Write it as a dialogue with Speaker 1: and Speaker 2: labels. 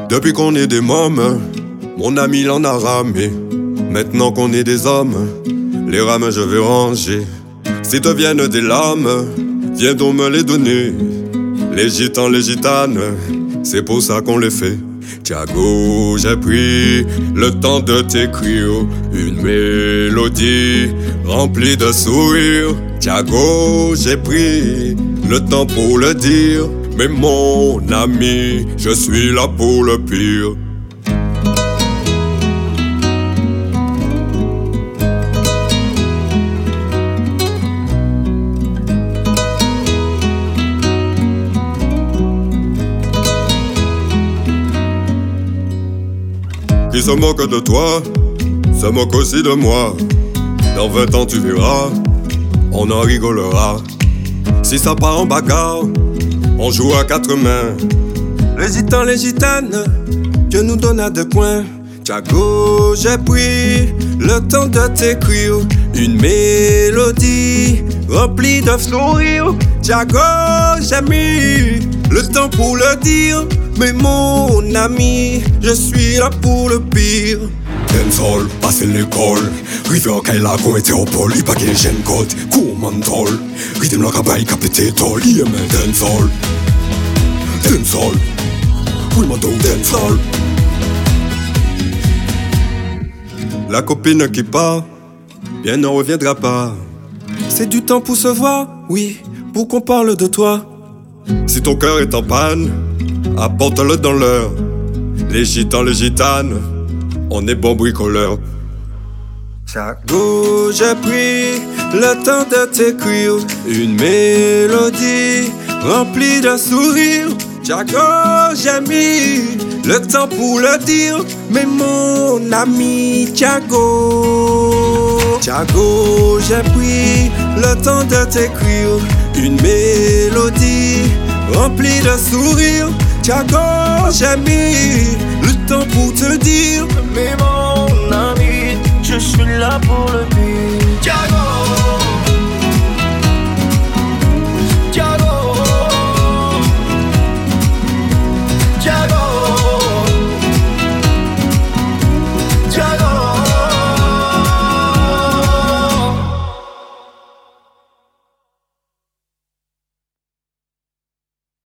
Speaker 1: Depuis qu'on est des mômes, mon ami l'en a ramé. Maintenant qu'on est des hommes, les rames je vais ranger. Si te viennent des lames, viens donc me les donner. Les gitans, les gitanes, c'est pour ça qu'on les fait. Thiago, j'ai pris le temps de t'écrire une mélodie remplie de sourires. Thiago, j'ai pris le temps pour le dire. Mais mon ami, je suis là pour le pire. Qui se moque de toi, se moque aussi de moi. Dans 20 ans tu verras, on en rigolera. Si ça part en bagarre, on joue à 4 mains. Les gitans, les gitanes, Dieu nous donna 2 coins. Thiago, j'ai pris le temps de t'écrire une mélodie remplie de sourires. Thiago, j'ai mis le temps pour le dire. Mais mon ami, je suis là pour le pire. Dancehall, passer l'école. River Kaila, qu'on était au pôle. Il pas qu'il gêne code, coup mental. Rhythm la cabaye, capité tol. Yeah man, dancehall. Dancehall. Oui, mon dos, dancehall. La copine qui part, bien ne reviendra pas. C'est du temps pour se voir, oui, pour qu'on parle de toi. Si ton cœur est en panne, apporte-le dans l'heure. Les gitans, les gitanes, on est bons bricoleurs. Thiago, j'ai pris le temps de t'écrire une mélodie remplie de sourires. Thiago, j'ai mis le temps pour le dire. Mais mon ami Thiago, Thiago, j'ai pris le temps de t'écrire une mélodie remplie de sourires. Thiago, j'ai mis le temps pour te dire.
Speaker 2: Mais mon ami, je suis là pour le pire. Thiago.